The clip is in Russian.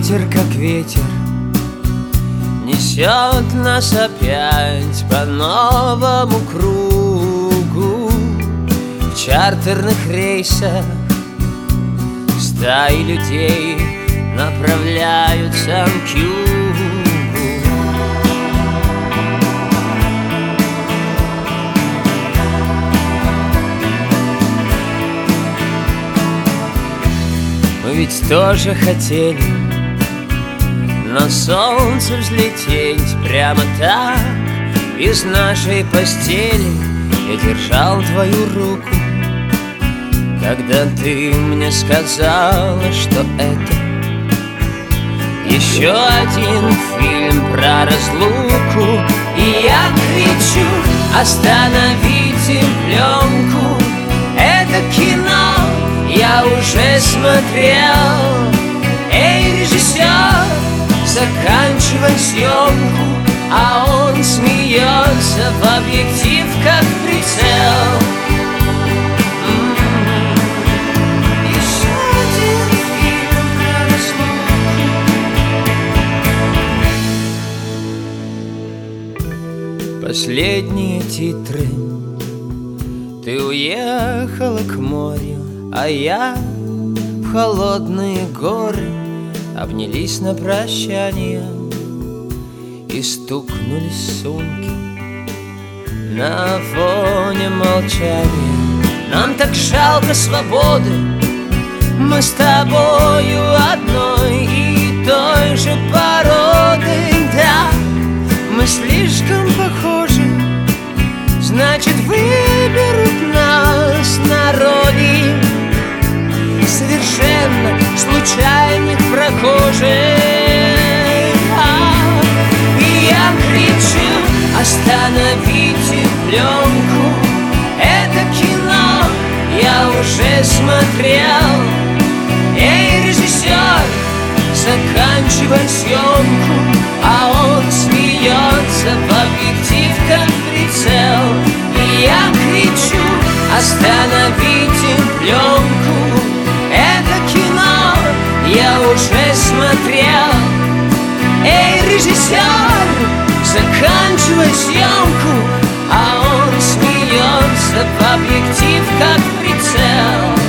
ветер, как ветер, несет нас опять по новому кругу. В чартерных рейсах стаи людей направляются к югу. Мы ведь тоже хотели на солнце взлететь прямо так из нашей постели. Я держал твою руку, когда ты мне сказала, что это еще один фильм про разлуку. И я кричу: остановите пленку, это кино я уже смотрел. Эй, режиссер, заканчивай съемку. А он смеется в объектив, как прицел. Еще один фильм про разлуку. Последние титры. Ты уехала к морю, а я в холодные горы. Обнялись на прощание и стукнулись сумки на фоне молчания. Нам так жалко свободы, мы с тобою одной и той же породы. Да, мы слишком похожи, значит, выберут нас на роли совершенно случайных прохожих. И я кричу: остановите пленку, это кино я уже смотрел. Эй, режиссер, заканчивай съемку. А он смеется в объектив, как прицел. И я кричу: остановите пленку, это кино я уже смотрел. Эй, режиссер, заканчивай съемку. А он смеется в объектив, как прицел.